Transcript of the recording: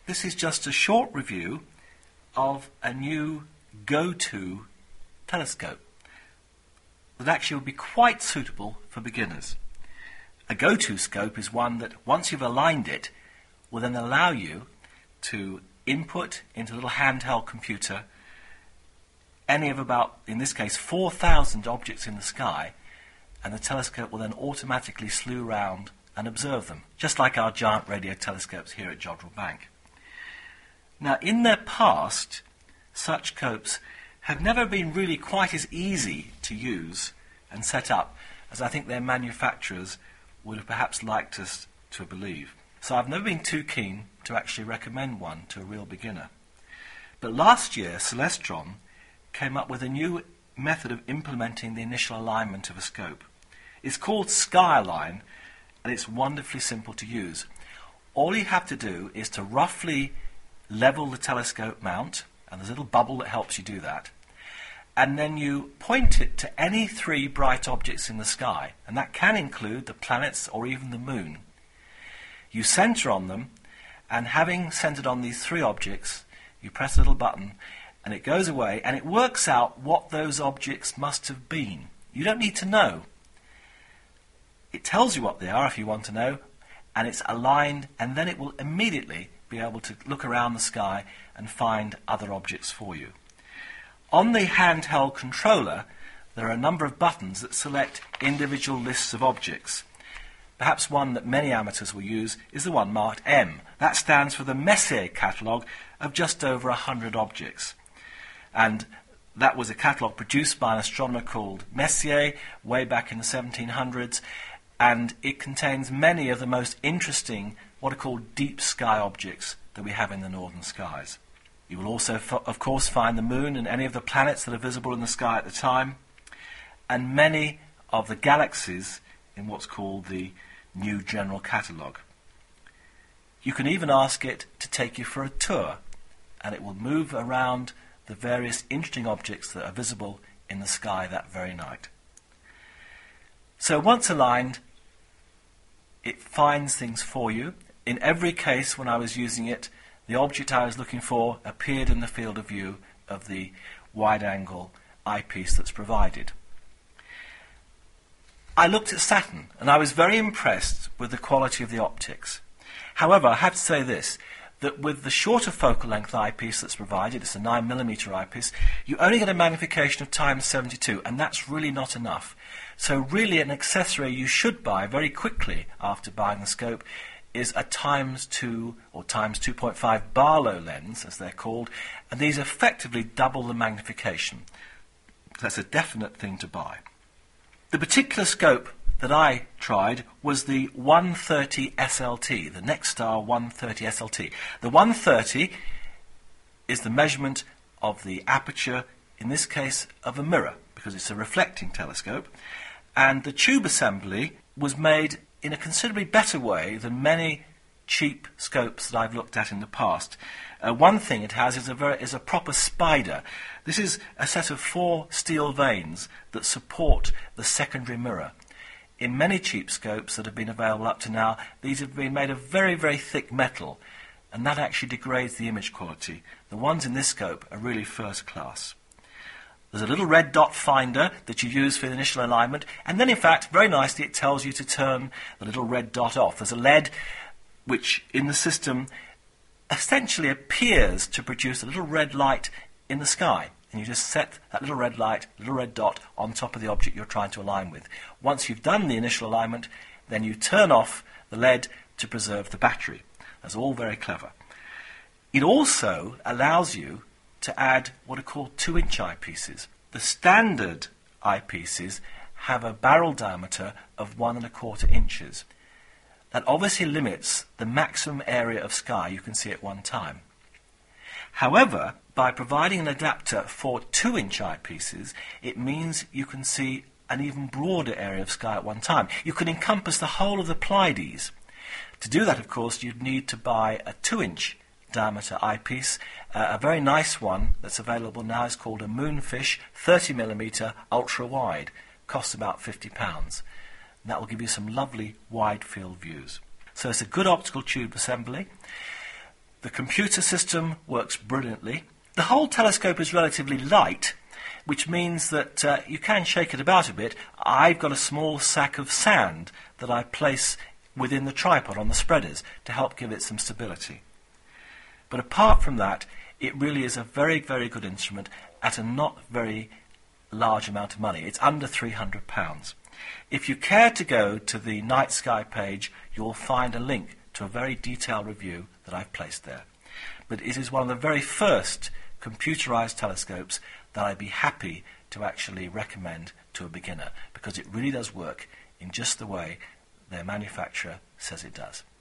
this is just a short review of a new go-to telescope that actually would be quite suitable for beginners. A go-to scope is one that, once you've aligned it, will then allow you to input into a little handheld computer any of about, in this case, 4,000 objects in the sky, and the telescope will then automatically slew round and observe them, just like our giant radio telescopes here at Jodrell Bank. Now, in their past, such scopes have never been really quite as easy to use and set up as I think their manufacturers would have perhaps liked us to believe. So I've never been too keen to actually recommend one to a real beginner. But last year, Celestron came up with a new method of implementing the initial alignment of a scope. It's called SkyAlign, and it's wonderfully simple to use. All you have to do is to roughly level the telescope mount, and there's a little bubble that helps you do that, and then you point it to any 3 bright objects in the sky, and that can include the planets or even the moon. You center on them, and having centered on these 3 objects, you press a little button, and it goes away, and it works out what those objects must have been. You don't need to know. It tells you what they are if you want to know, and it's aligned, and then it will immediately be able to look around the sky and find other objects for you. On the handheld controller, there are a number of buttons that select individual lists of objects. Perhaps one that many amateurs will use is the one marked M. That stands for the Messier catalogue of just over 100 objects. And that was a catalogue produced by an astronomer called Messier way back in the 1700s, and it contains many of the most interesting, what are called deep sky objects that we have in the northern skies. You will also, of course, find the moon and any of the planets that are visible in the sky at the time, and many of the galaxies in what's called the New General Catalogue. You can even ask it to take you for a tour, and it will move around the various interesting objects that are visible in the sky that very night. So once aligned, it finds things for you. In every case when I was using it, the object I was looking for appeared in the field of view of the wide-angle eyepiece that's provided. I looked at Saturn, and I was very impressed with the quality of the optics. However, I have to say this, that with the shorter focal length eyepiece that's provided, it's a 9mm eyepiece, you only get a magnification of ×72, and that's really not enough. So really an accessory you should buy very quickly after buying the scope is a ×2 or ×2.5 Barlow lens, as they're called, and these effectively double the magnification. That's a definite thing to buy. The particular scope that I tried was the 130 SLT, the Nexstar 130 SLT. The 130 is the measurement of the aperture, in this case of a mirror, because it's a reflecting telescope, and the tube assembly was made in a considerably better way than many cheap scopes that I've looked at in the past. One thing it has is a proper spider. This is a set of 4 steel vanes that support the secondary mirror. In many cheap scopes that have been available up to now, these have been made of very, very thick metal, and that actually degrades the image quality. The ones in this scope are really first class. There's a little red dot finder that you use for the initial alignment, and then in fact, very nicely, it tells you to turn the little red dot off. There's a LED which in the system essentially appears to produce a little red light in the sky. And you just set that little red light, little red dot, on top of the object you're trying to align with. Once you've done the initial alignment, then you turn off the LED to preserve the battery. That's all very clever. It also allows you to add what are called 2-inch eyepieces. The standard eyepieces have a barrel diameter of 1¼ inches. That obviously limits the maximum area of sky you can see at one time. However, by providing an adapter for 2-inch eyepieces, it means you can see an even broader area of sky at one time. You can encompass the whole of the Pleiades. To do that, of course, you'd need to buy a 2-inch diameter eyepiece. A very nice one that's available now is called a Moonfish 30mm ultra-wide. Costs about £50. That will give you some lovely wide field views. So it's a good optical tube assembly. The computer system works brilliantly. The whole telescope is relatively light, which means that you can shake it about a bit. I've got a small sack of sand that I place within the tripod on the spreaders to help give it some stability. But apart from that, it really is a very, very good instrument at a not very large amount of money. It's under £300. If you care to go to the Night Sky page, you'll find a link to a very detailed review that I've placed there. But it is one of the very first computerized telescopes that I'd be happy to actually recommend to a beginner, because it really does work in just the way their manufacturer says it does.